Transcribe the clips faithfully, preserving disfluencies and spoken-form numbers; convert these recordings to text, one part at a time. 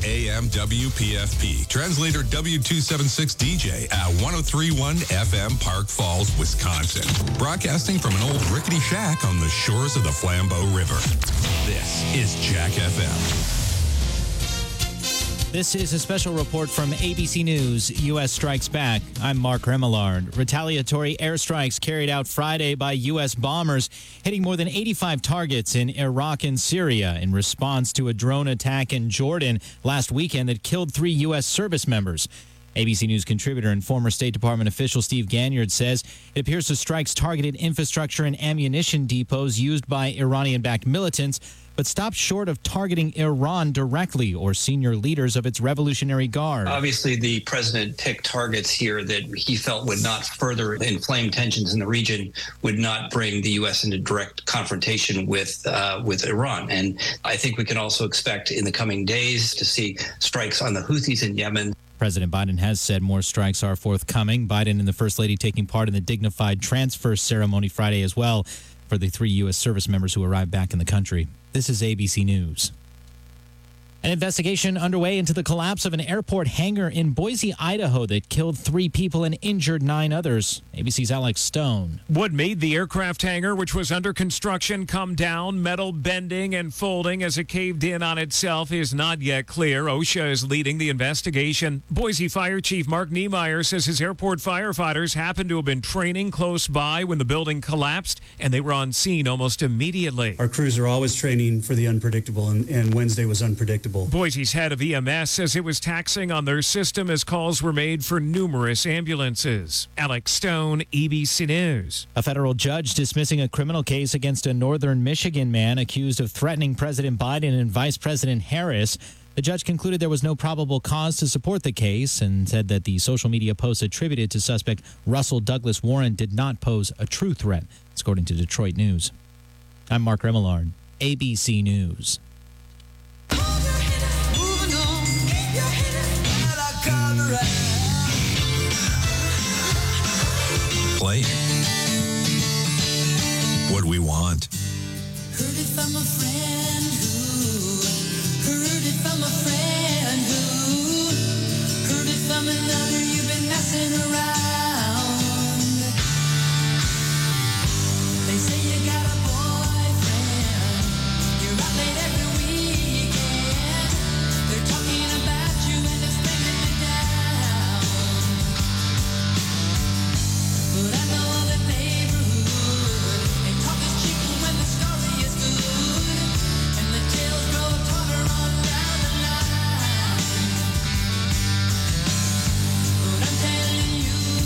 A M W P F P. Translator W two seventy-six D J at one oh three point one F M Park Falls, Wisconsin. Broadcasting from an old rickety shack on the shores of the Flambeau River. This is Jack F M. This is a special report from A B C News, U S Strikes Back. I'm Mark Remillard. Retaliatory airstrikes carried out Friday by U S bombers, hitting more than eighty-five targets in Iraq and Syria in response to a drone attack in Jordan last weekend that killed three U S service members. A B C News contributor and former State Department official Steve Ganyard says it appears the strikes targeted infrastructure and ammunition depots used by Iranian-backed militants, but stopped short of targeting Iran directly or senior leaders of its Revolutionary Guard. Obviously, the president picked targets here that he felt would not further inflame tensions in the region, would not bring the U S into direct confrontation with uh, with Iran. And I think we can also expect in the coming days to see strikes on the Houthis in Yemen. President Biden has said more strikes are forthcoming. Biden and the First Lady taking part in the dignified transfer ceremony Friday as well for the three U S service members who arrived back in the country. This is A B C News. An investigation underway into the collapse of an airport hangar in Boise, Idaho that killed three people and injured nine others. A B C's Alex Stone. What made the aircraft hangar, which was under construction, come down, metal bending and folding as it caved in on itself, is not yet clear. OSHA is leading the investigation. Boise Fire Chief Mark Niemeyer says his airport firefighters happened to have been training close by when the building collapsed, and they were on scene almost immediately. Our crews are always training for the unpredictable, and, and Wednesday was unpredictable. Boise's head of E M S says it was taxing on their system as calls were made for numerous ambulances. Alex Stone, A B C News. A federal judge dismissing a criminal case against a northern Michigan man accused of threatening President Biden and Vice President Harris. The judge concluded there was no probable cause to support the case and said that the social media posts attributed to suspect Russell Douglas Warren did not pose a true threat, according to Detroit News. I'm Mark Remillard, A B C News. Playing what we want. Heard it from a friend who, heard it from a friend who, heard it from another, you've been messing around. They say you got a boyfriend, you're out late every weekend. They're talking about you and it's bringing me down. But I know all the neighborhood, and talk is cheap when the story is good, and the tales grow taller on down the line. But I'm telling you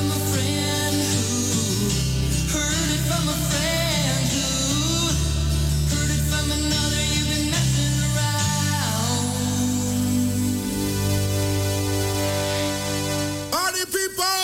from a friend who heard it from a friend who heard it from another. You've been messing around. Party people!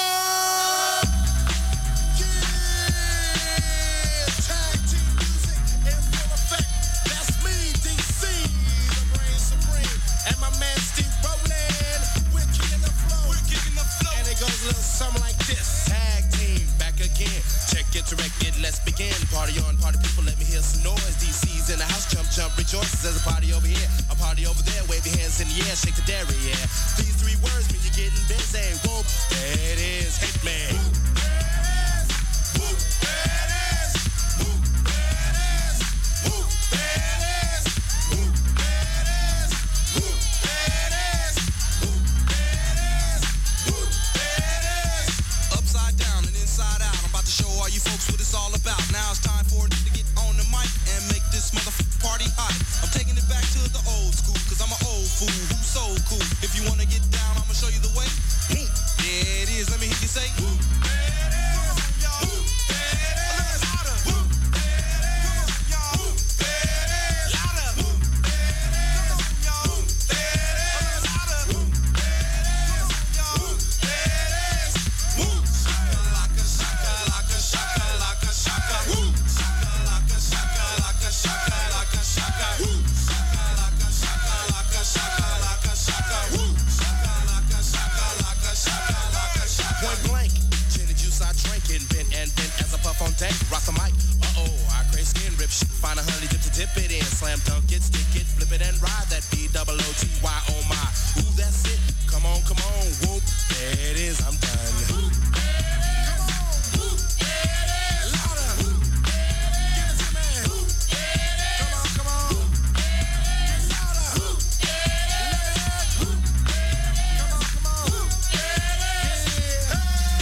Yeah! Tag team music in full effect. That's me, D C, the brain supreme. And my man Steve Rowland. We're kicking the flow. We're kicking the flow. And it goes a little something like this. Tag team back again. Check it, direct it, let's begin. Party on, party people, let me hear some noise. D C's in the house, jump, jump, rejoices. There's a party over here, a party over there. Wave your hands in the air, shake the dairy, yeah. These three words mean you're getting busy. Whoop, there it is, hit me. Whoop, there it is. Whoop, there it is. Whoop, there it is. Whoop, there it is. Whoop, there it is. Whoop, there it is. Whoop, there it is. Upside down and inside out. I'm about to show all you folks what it's all about. Now it's time for it to get on the mic and make this motherfucking party hot. I'm taking it back to the old school, cause I'm an old fool who's so cool. If you wanna get down, I'ma show you the way. Whoop, there it is. Let me hear you say. Whoop, there it is. Whoop, there it is. Whoop, there it is. Whoop, there it is. Louder. Whoop, there it is. Whoop, there it is. Louder. Whoop, there it is. Whoop, there it is. Whoop, shakalaka, shakalaka, shakalaka, shaka. Whoop, shakalaka, shakalaka, shakalaka, shaka. Whoop, shakalaka, shakalaka, shakalaka, shaka. Whoop, shakalaka, shakalaka, shakalaka, shaka. Point blank, gin and juice I drink it, bent and bent as I puff on deck. Rock the mic, uh-oh, I crave skin rip shit. Find a honey dip to dip it in, slam dunk it, stick it, flip it and ride that B double O T Y, oh my. Ooh, that's it, come on, come on, whoop, there it is, I'm done. Whoop, there it is, whoop, there it is, louder, whoop, give it to me, whoop, there it is, come on, come on, whoop, there it is, louder, whoop, there it is, whoop, there it is, come on, come on, whoop, there it is, hey.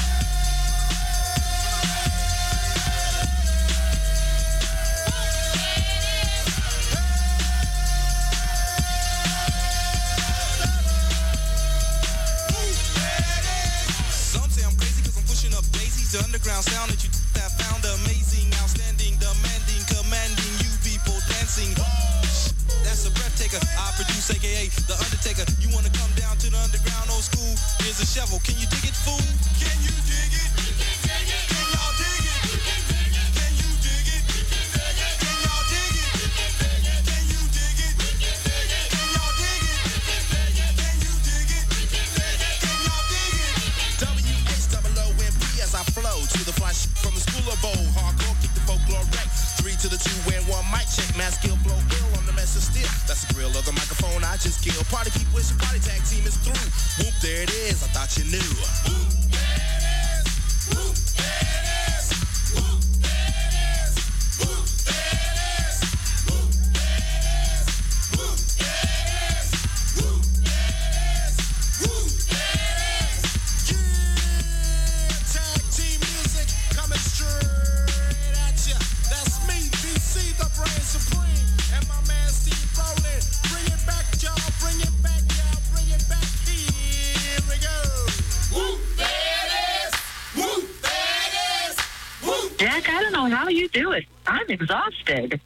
Some say I'm crazy cause I'm pushing up daisies. The underground sound that you have found amazing, outstanding, demanding, commanding you people dancing. That's a breath taker. I produce A K A The Undertaker. You wanna come down to the underground old school? Here's a shovel. Can you dig it, fool? Can you dig it? Can y'all dig it? Can you dig it? Can y'all dig it? Can you dig it? Can y'all dig it? Can you dig it? Can y'all dig it? W H O O M P as I flow to the fly sh- from the school of old. Hardcore, kick the folklore wreck. Three to the two and one mic check. Mass skill, blow ill on the mess of steel. That's the grill of the microphone I just killed. Party people, it's your party tag team is through. Whoop, there it is. I thought you knew. Whoop, there it is. Whoop, there it is. Whoop, there it is. Whoop, there it is. Whoop, there it is. Whoop, there it is. Whoop, there it is. Whoop, there it is. Yeah, tag team music coming straight at ya. That's me, D C, the brain supreme, and my man Steve Rowland. Bring it back, y'all. Bring it back, y'all. Bring it back. Here we go. Whoop, there it is. Whoop, there it is. Whoop. Jack, I don't know how you do it. I'm exhausted.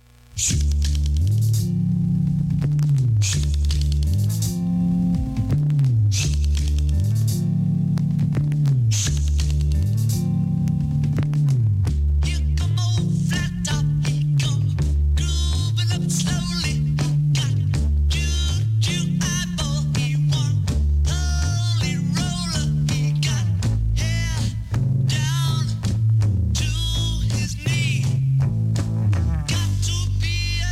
Here come old flat top, he come grooving up slowly. Got choo-choo eyeball, he want holy roller. He got hair down to his knee. Got to be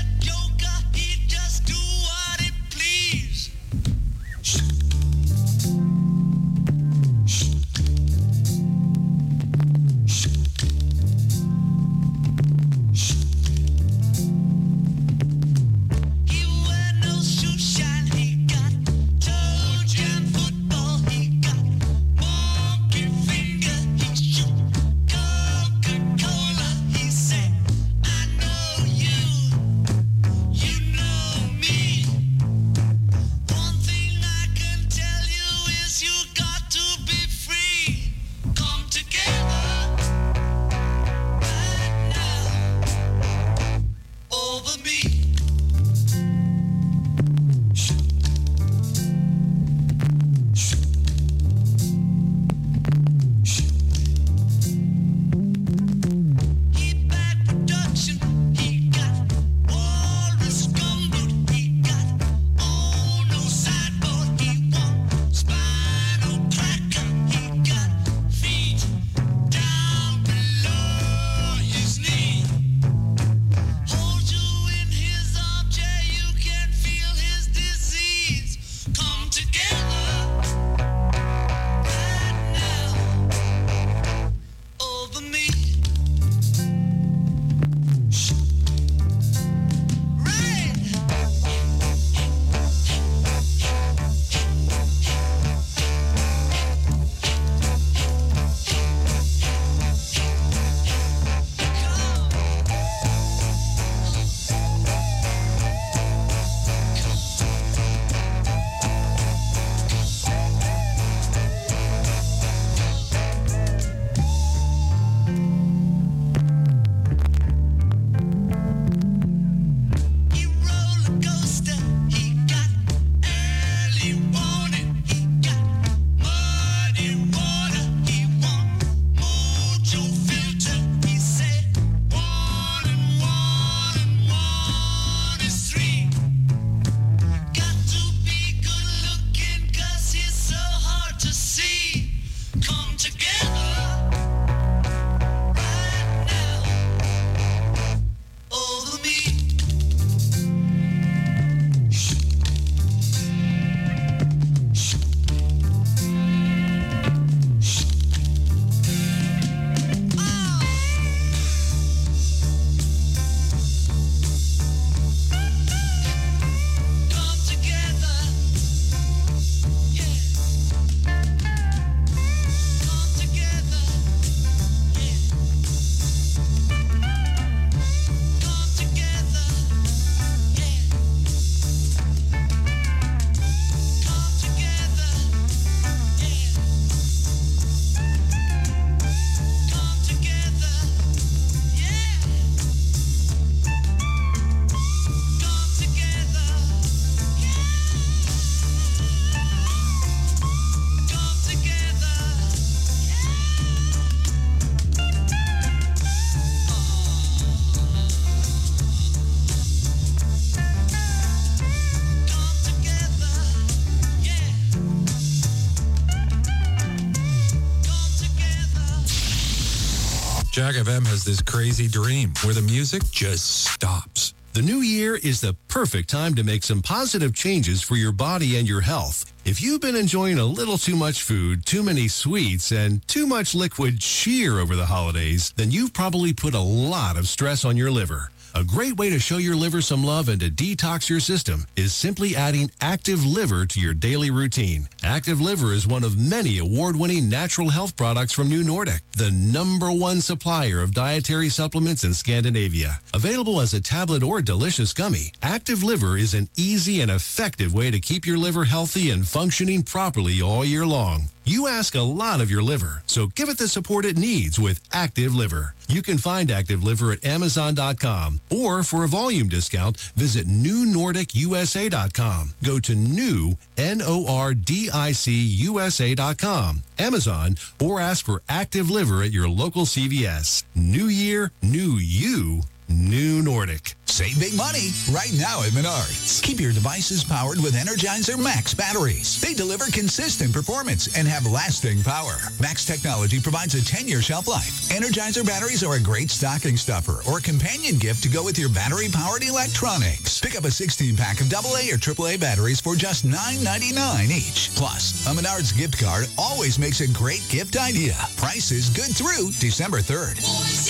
Jack F M has this crazy dream where the music just stops. The new year is the perfect time to make some positive changes for your body and your health. If you've been enjoying a little too much food, too many sweets, and too much liquid cheer over the holidays, then you've probably put a lot of stress on your liver. A great way to show your liver some love and to detox your system is simply adding Active Liver to your daily routine. Active Liver is one of many award-winning natural health products from New Nordic, the number one supplier of dietary supplements in Scandinavia. Available as a tablet or delicious gummy, Active Liver is an easy and effective way to keep your liver healthy and functioning properly all year long. You ask a lot of your liver, so give it the support it needs with Active Liver. You can find Active Liver at Amazon dot com, or for a volume discount, visit New Nordic U S A dot com. Go to new, N O R D I C U S A dot com, Amazon, or ask for Active Liver at your local C V S. New year, new you, New Nordic. Save big money right now at Menards. Keep your devices powered with Energizer Max batteries. They deliver consistent performance and have lasting power. Max technology provides a ten-year shelf life. Energizer batteries are a great stocking stuffer or companion gift to go with your battery-powered electronics. Pick up a sixteen-pack of double A or triple A batteries for just nine ninety-nine each. Plus, a Menards gift card always makes a great gift idea. Price is good through December third.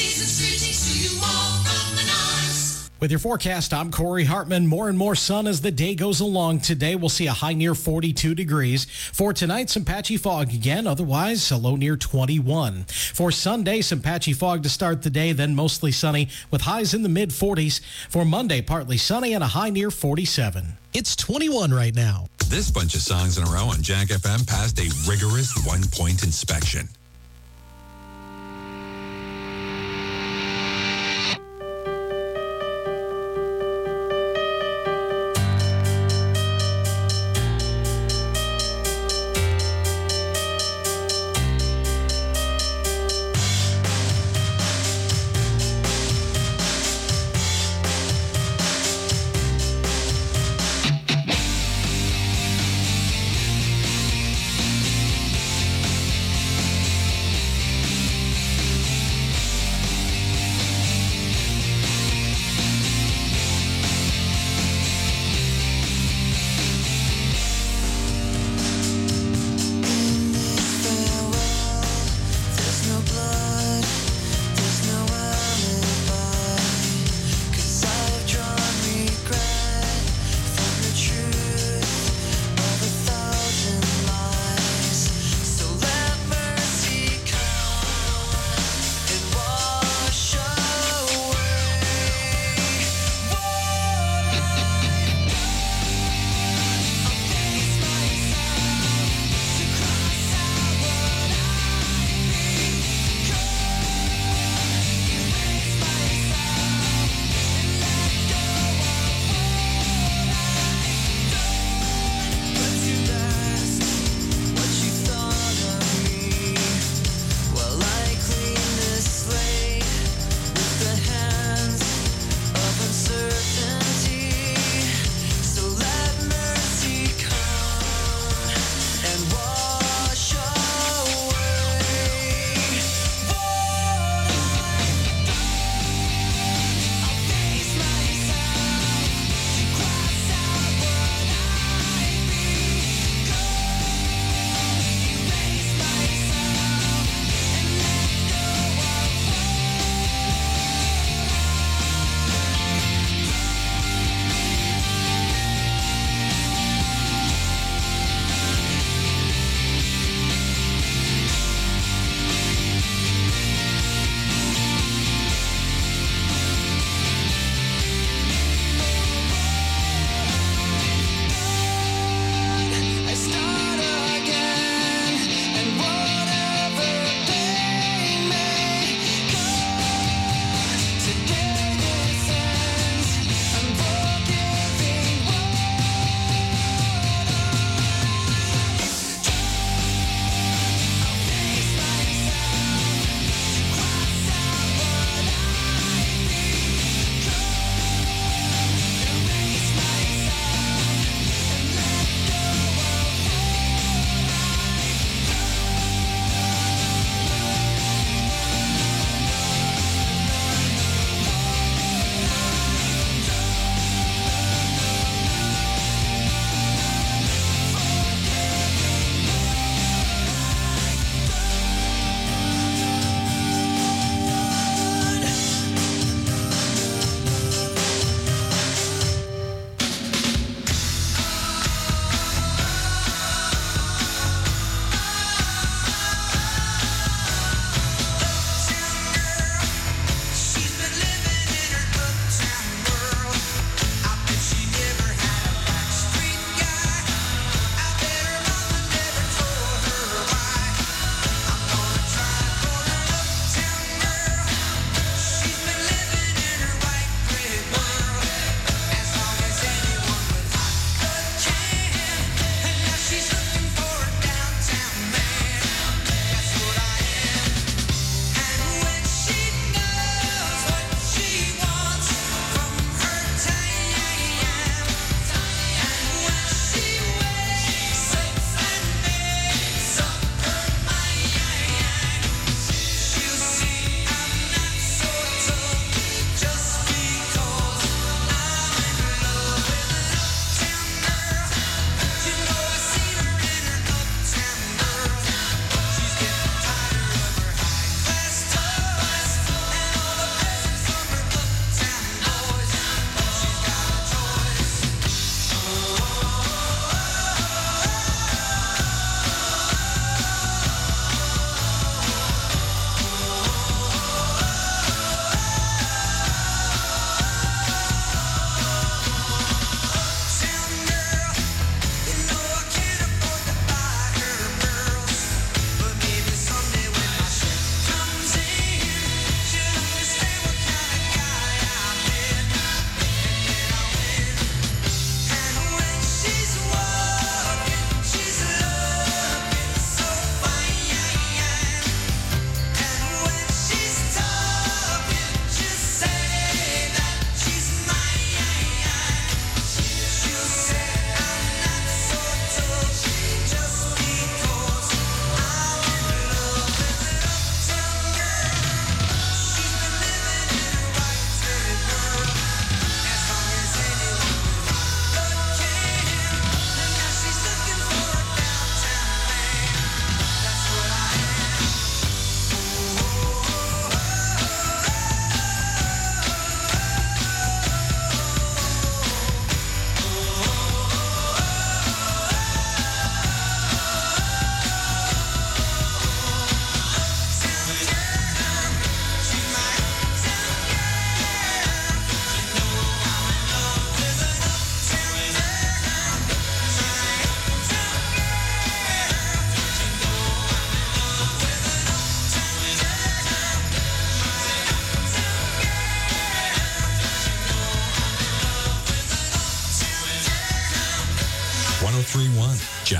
With your forecast, I'm Corey Hartman. More and more sun as the day goes along. Today, we'll see a high near forty-two degrees. For tonight, some patchy fog again. Otherwise, a low near twenty-one. For Sunday, some patchy fog to start the day, then mostly sunny with highs in the mid forties. For Monday, partly sunny and a high near forty-seven. It's twenty-one right now. This bunch of songs in a row on Jack F M passed a rigorous one-point inspection.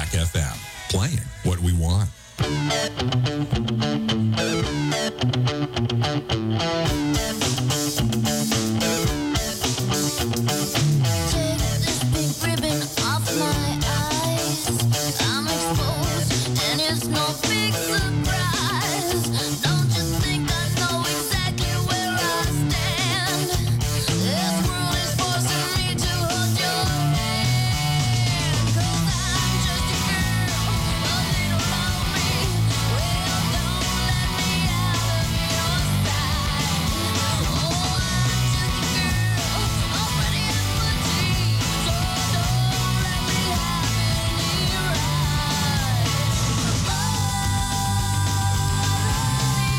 Rock F M, playing what we want. Take this big ribbon off my eyes. I'm exposed, and it's no big surprise. Don't you think I know exactly where I stand? This world is forcing me to hold your hand. 'Cause I'm just a girl, a little lonely. Well, don't let me out of your sight. Oh, I'm just a girl, already in my teens. So don't let me have any rights. Oh,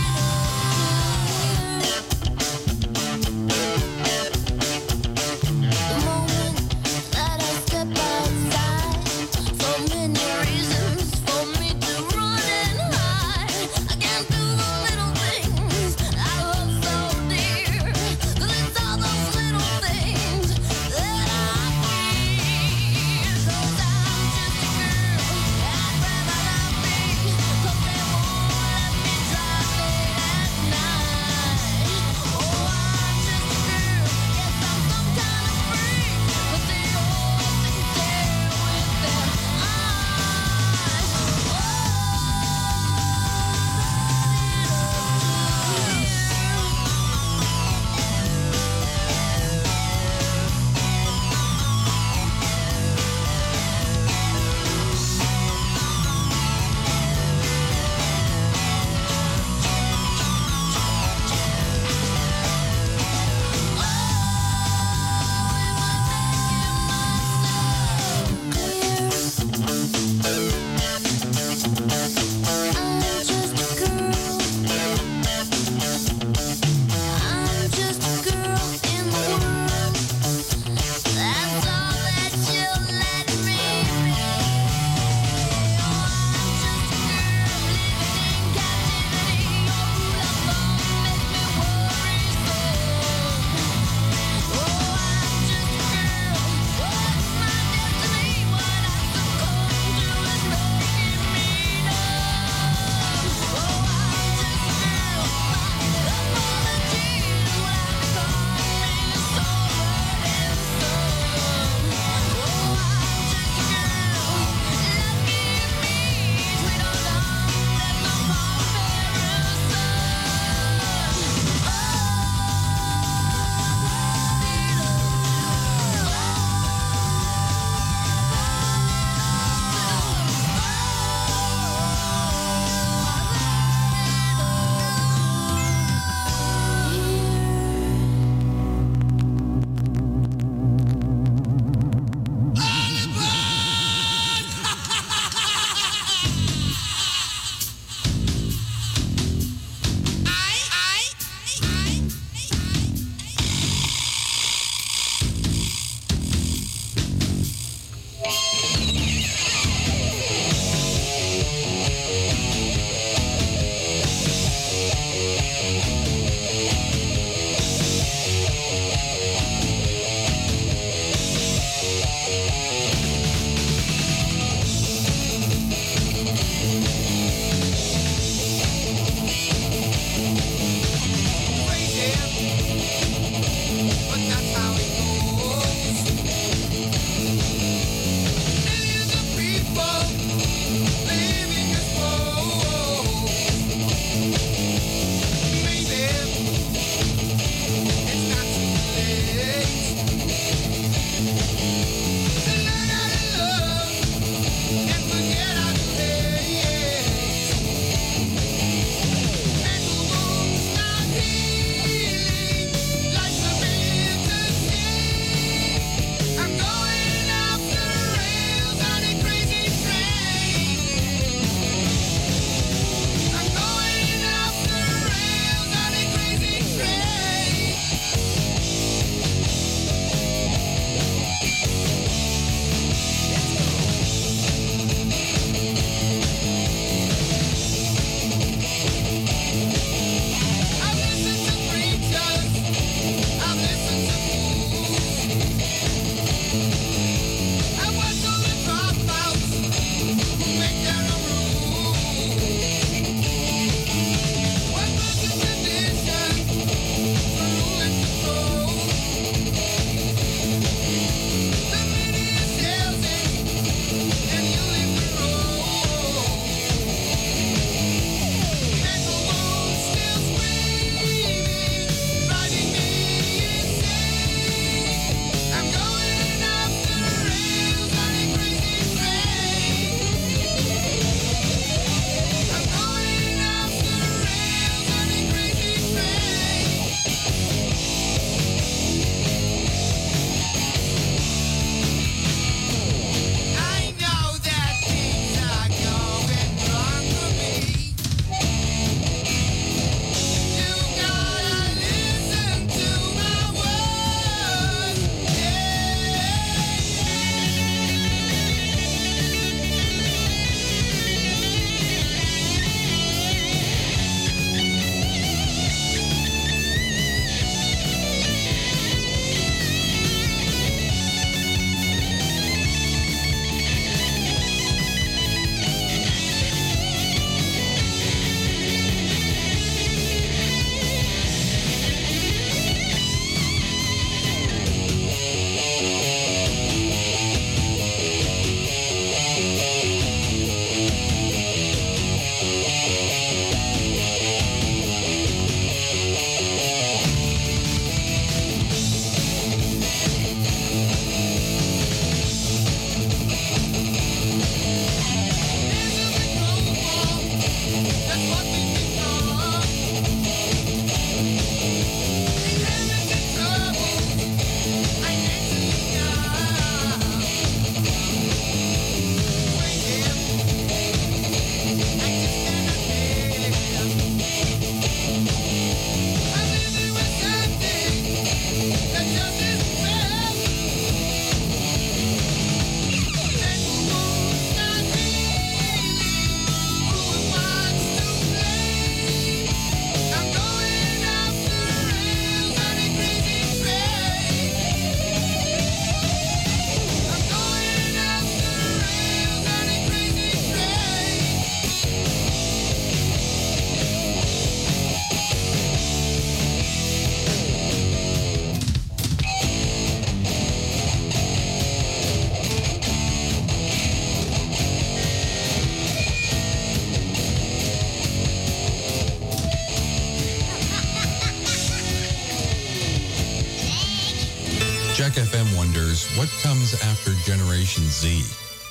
Jack F M wonders, what comes after Generation Z?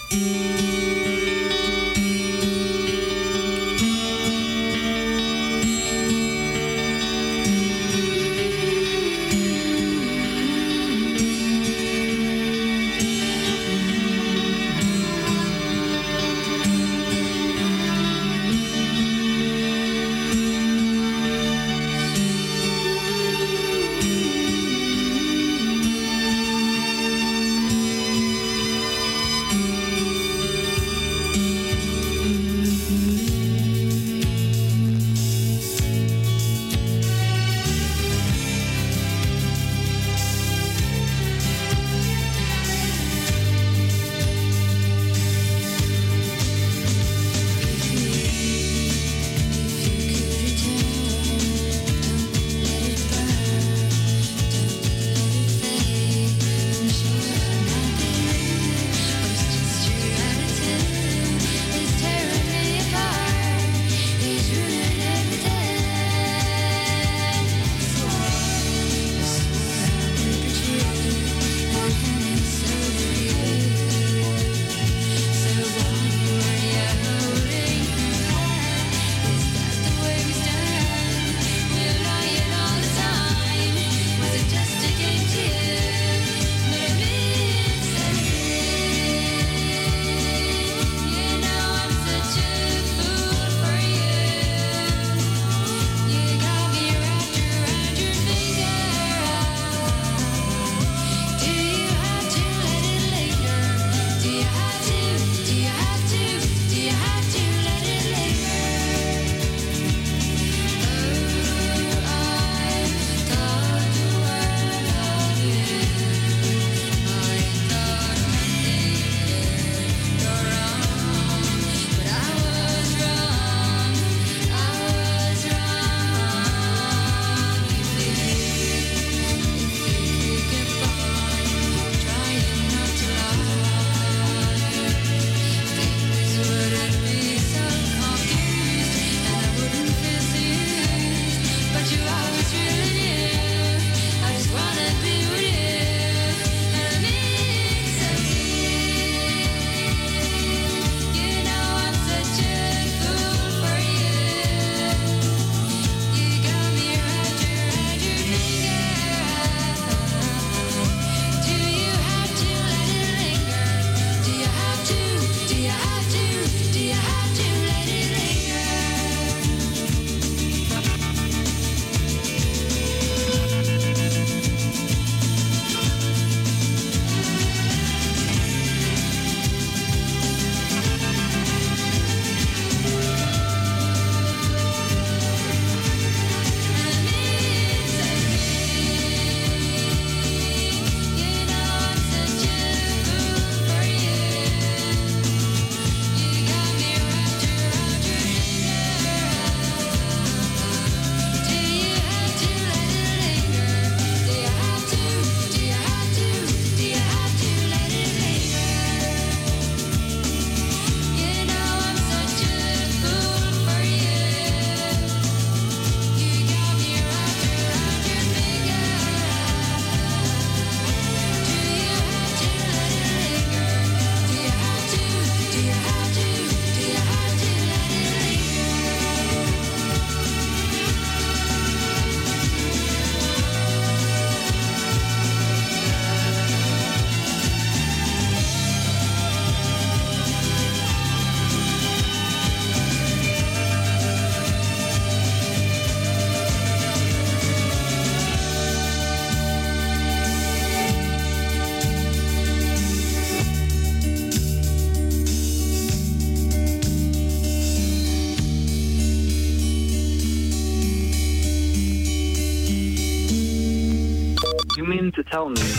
mean to tell me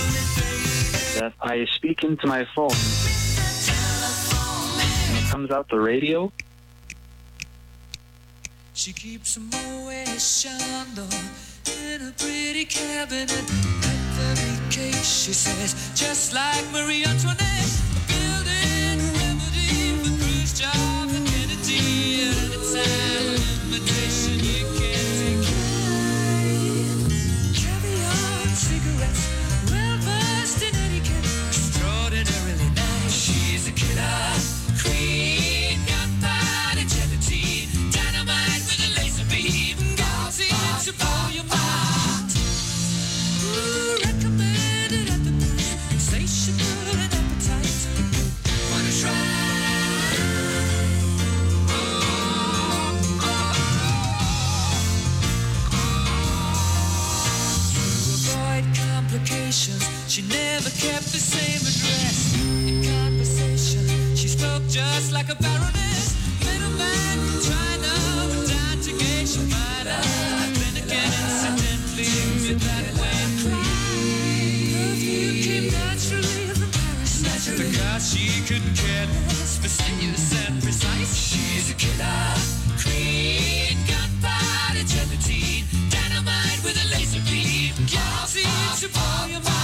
that I speak into my phone and it comes out the radio? She keeps a Moet Chandon in a pretty cabinet. Every case, she says, just like Marie Antoinette. Building a remedy for Khrushchev and Kennedy. At a time of invitation you can't take. Caviar, cigarettes, well-versed operations. She never kept the same address. In conversation, she spoke just like a baroness. Middleman from China went down to Geisha Minor. Then again, incidentally, with that way clean. Perfume came naturally from Paris. Naturally. The God she couldn't care less, fastidious and precise. She's a killer queen, gunpowder gelatine, dynamite with a laser beam. Guilty to blow your mind.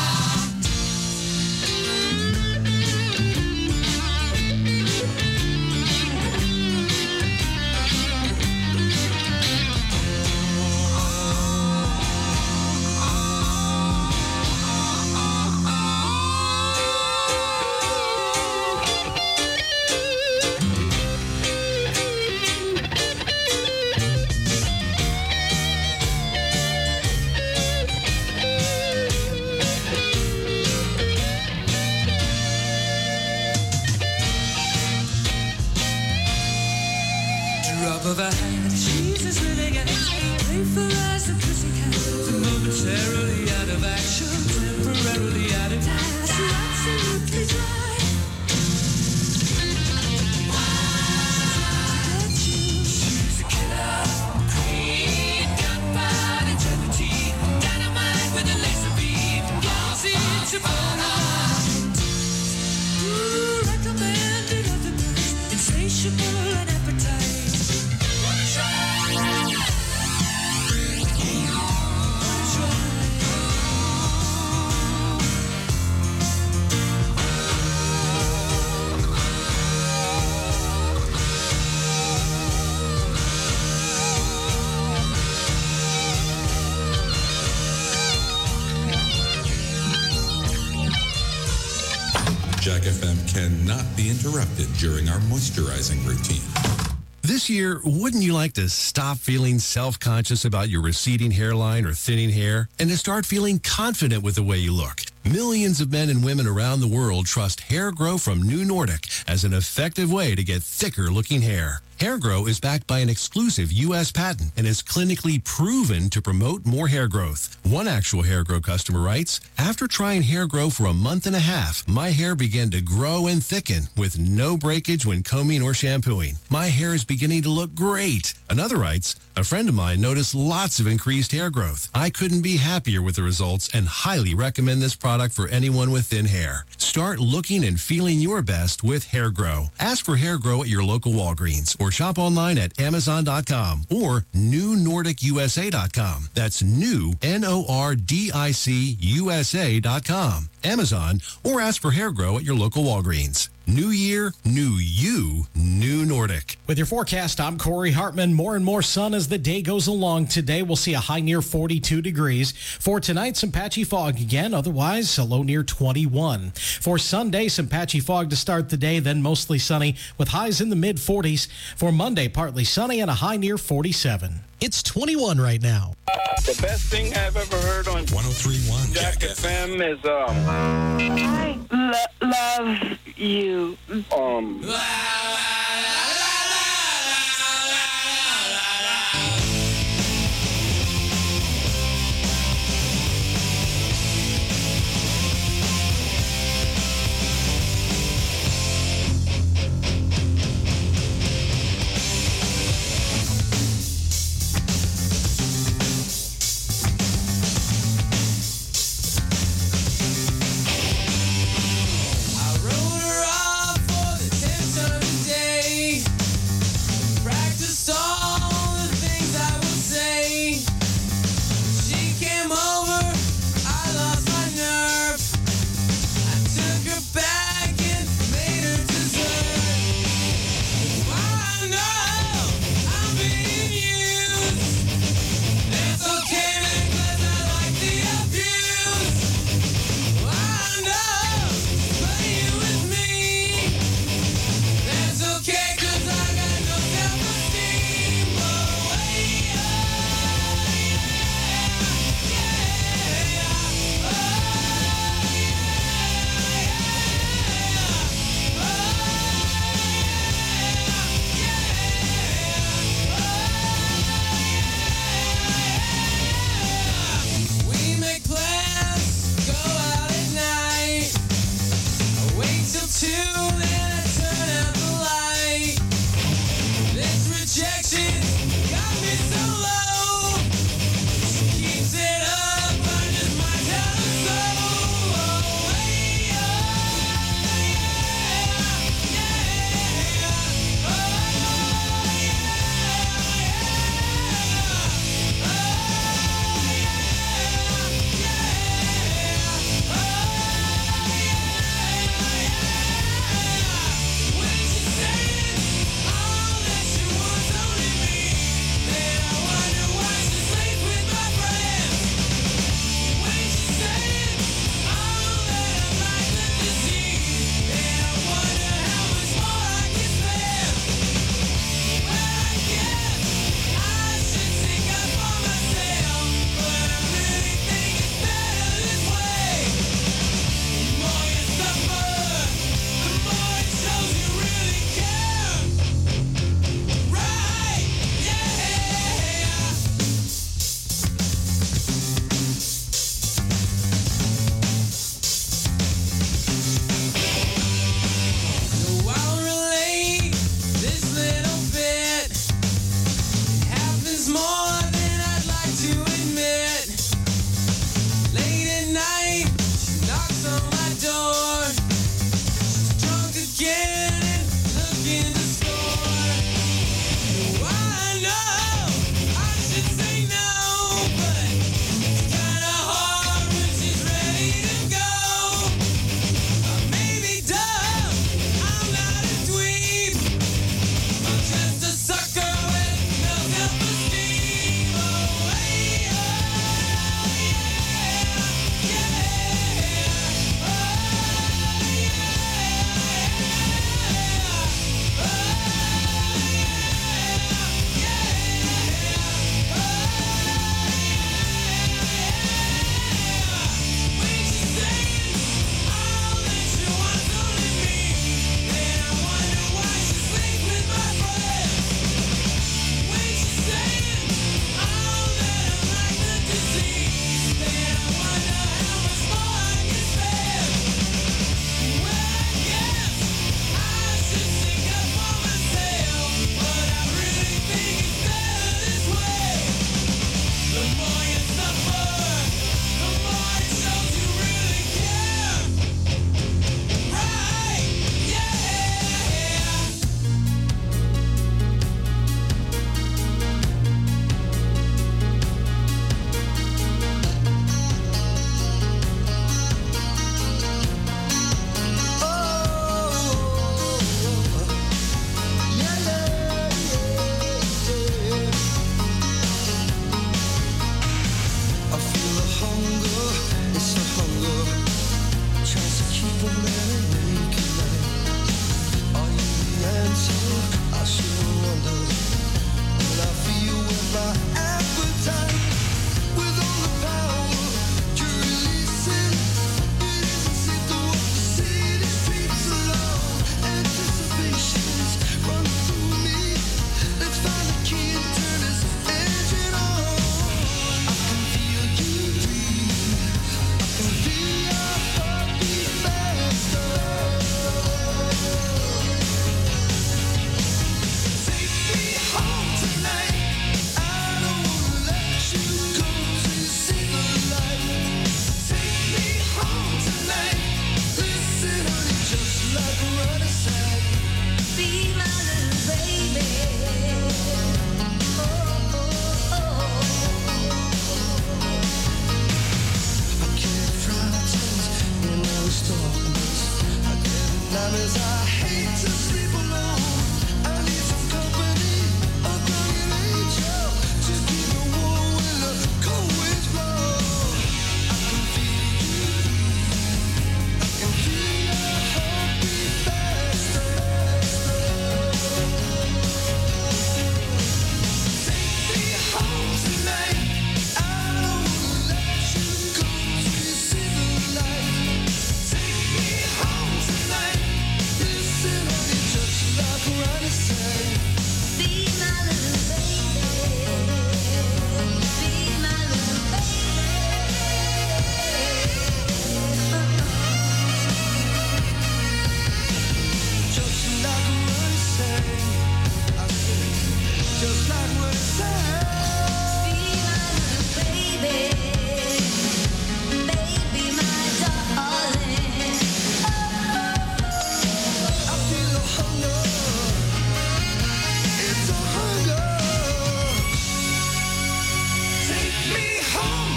Of a hand, she's as living and playful as a pussycat. Momentarily out of action, temporarily out of touch. You're absolutely dry. She's a killer queen, gunpowder gelatine, dynamite with a laser beam. Guilty to burn out. Ooh, recommended of the best, insatiable and appetite. Jack F M cannot be interrupted during our moisturizing routine. This year, wouldn't you like to stop feeling self-conscious about your receding hairline or thinning hair and to start feeling confident with the way you look? Millions of men and women around the world trust Hair Grow from New Nordic as an effective way to get thicker-looking hair. Hair Grow is backed by an exclusive U S patent and is clinically proven to promote more hair growth. One actual Hair Grow customer writes, "After trying Hair Grow for a month and a half, my hair began to grow and thicken with no breakage when combing or shampooing. My hair is beginning to look great." Another writes, "A friend of mine noticed lots of increased hair growth. I couldn't be happier with the results and highly recommend this product for anyone with thin hair." Start looking and feeling your best with Hair Grow. Ask for Hair Grow at your local Walgreens or shop online at amazon dot com or new nordic u s a dot com. That's new, N O R D I C U S A dot com. Amazon, or ask for Hair Grow at your local Walgreens. New year, new you, New Nordic. With your forecast, I'm Corey Hartman. More and more sun as the day goes along. Today, we'll see a high near forty-two degrees. For tonight, some patchy fog again. Otherwise, a low near twenty-one. For Sunday, some patchy fog to start the day, then mostly sunny with highs in the mid forties. For Monday, partly sunny and a high near forty-seven. It's twenty-one right now. The best thing I've ever heard on one oh three point one Jack F M is um. I lo- love you. Um. I wrote her off for the tenth time today.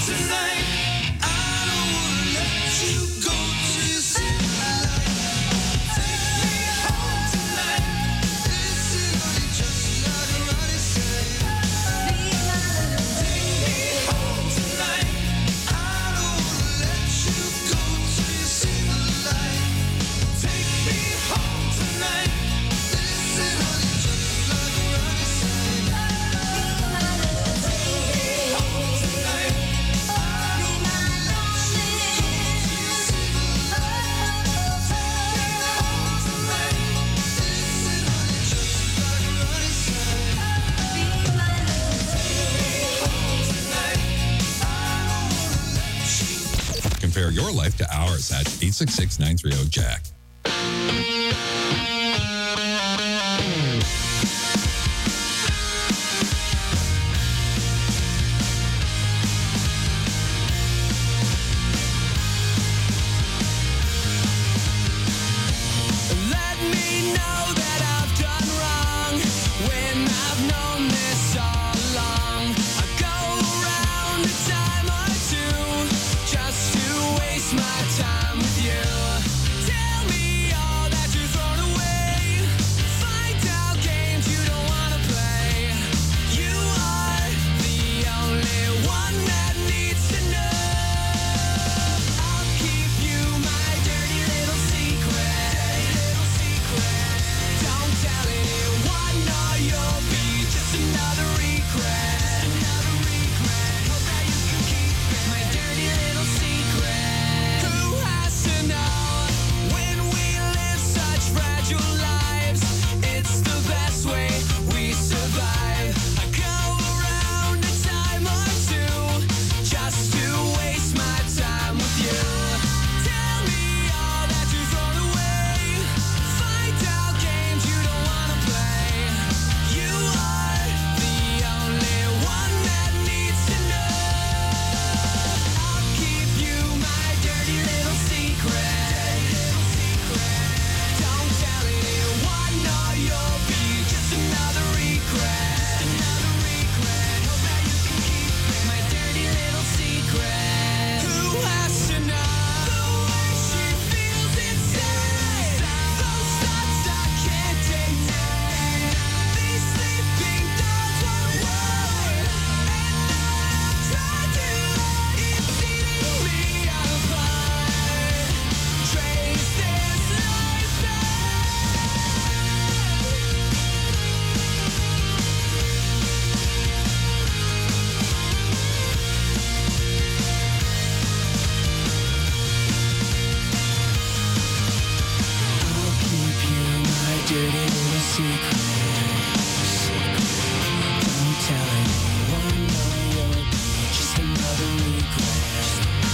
tonight. I don't wanna let you go till you see the light. Take me home tonight. This is only just like a running side. Take me home tonight. I don't wanna let you go till you see the light. Take me home tonight. This is only just like a running side. Take me home tonight. I don't wanna let you go till you see the light. Take me home tonight. This is only just like a running side. Take me home tonight. I don't wanna let you. Compare your life to ours at eight six six, nine three zero, Jack. Let me know that I've done wrong when I've known this all along. I go around a time or two just to waste my time with you. Tell me all that you've thrown away. Find out games you don't want to play. You are the only one that needs to know. I'll keep you my dirty little secret. Little secret. Don't tell anyone or you'll be just another regret. Another regret. Hope that you can keep it. My dirty little secret. Who has to know when we live such fragile lives? It's the best way we survive. I go around a time or two just to waste my time with you. Tell me all that you've thrown away. Find out games you don't want to play. You are the only one that needs to know. I'll keep you my dirty little secret. Don't tell anyone or you'll be just another regret. Another regret. Hope that you can keep it. My dirty little secret. Who has to know the way she feels inside? Those thoughts I can't deny. These sleeping thoughts won't worry. And I've tried to. It's eating me apart. Trace this life back. I'll keep you my dirty little secret. Don't tell anyone, no, you'll be just another regret.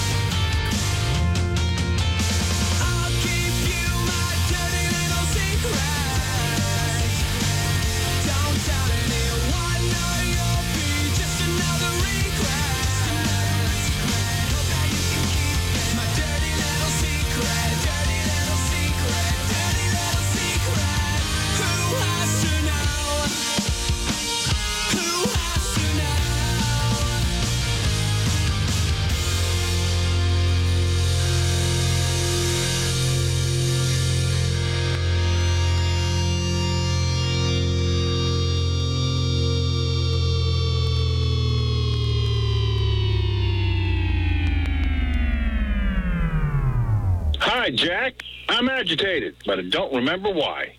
I'll keep you my dirty little secret. Don't tell anyone, no, you'll be just another regret. Hope that you can keep it. My dirty little secret, dirty little secret, dirty little secret. Who has to know? Who has to know? Hi, Jack. I'm agitated, but I don't remember why.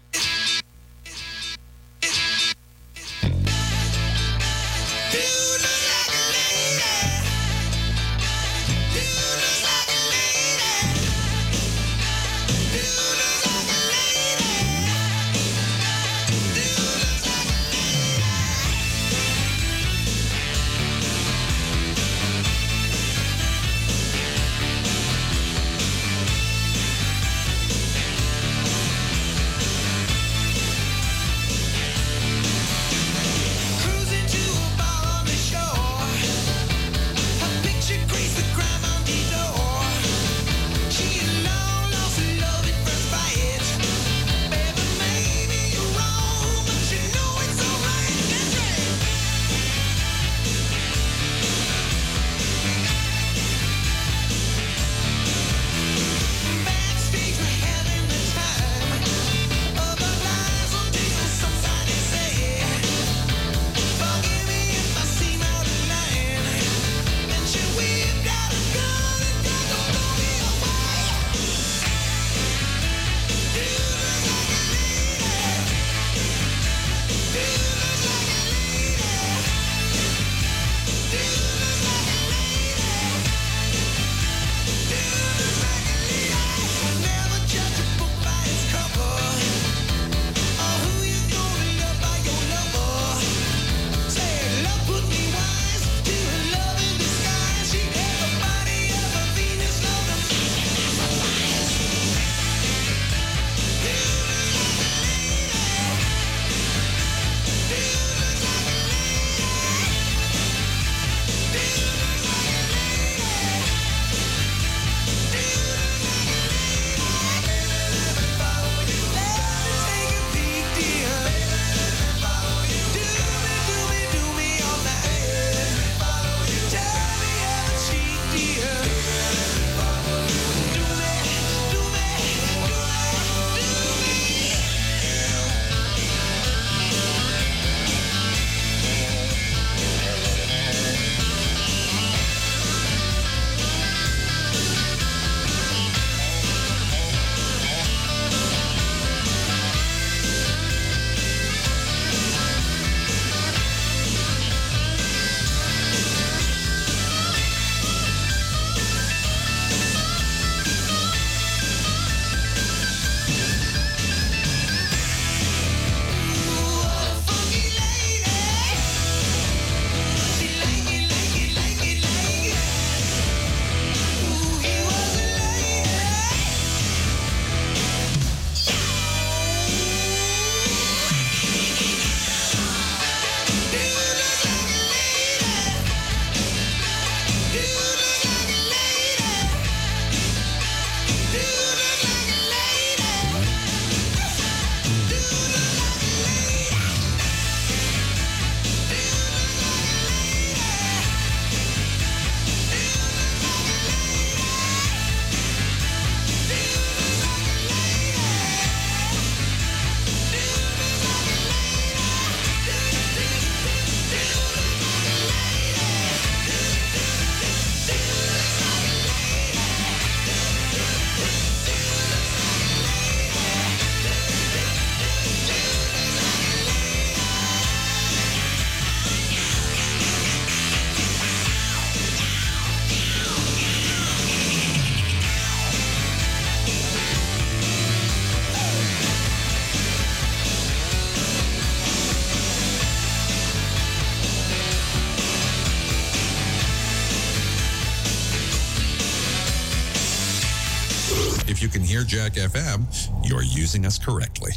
you can hear Jack F M, you're using us correctly.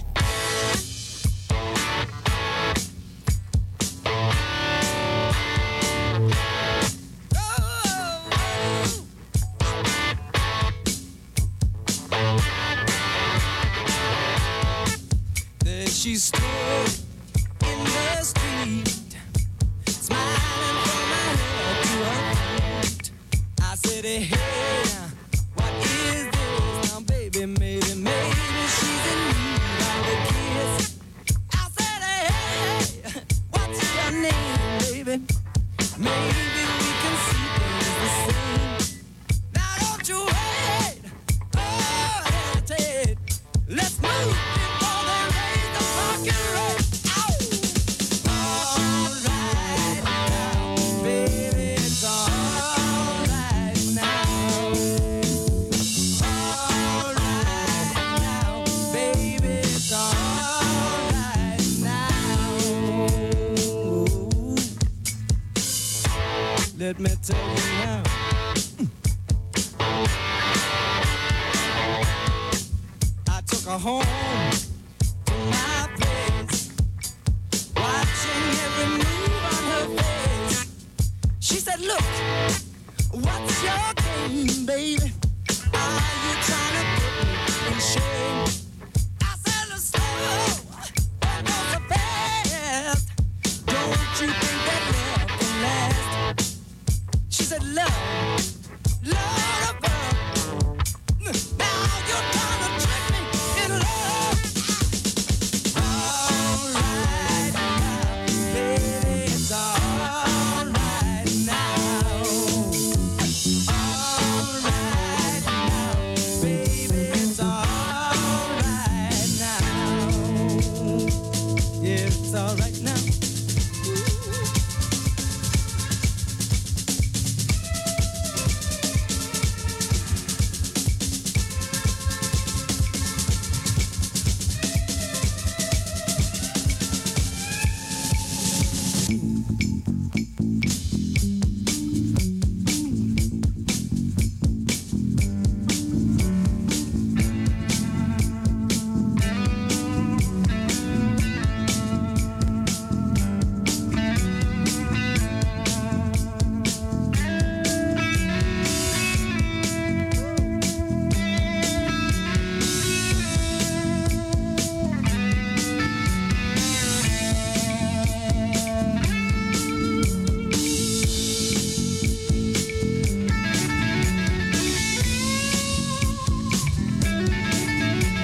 There she stood in the street, smiling from her head to her feet. I said, hey, what is this now, baby? Maybe, maybe she's in need of a kiss. I said, hey, what's your name, baby? Maybe we can see things the same. Now don't you wait, oh, hesitate. Let's move before they raise the fucking rate. Ow! All right now, baby, it's all right now. All right now, baby, it's all right now. Let me tell you now. I took her home to my place, watching every move on her face. She said, look, what's your game, baby? Are you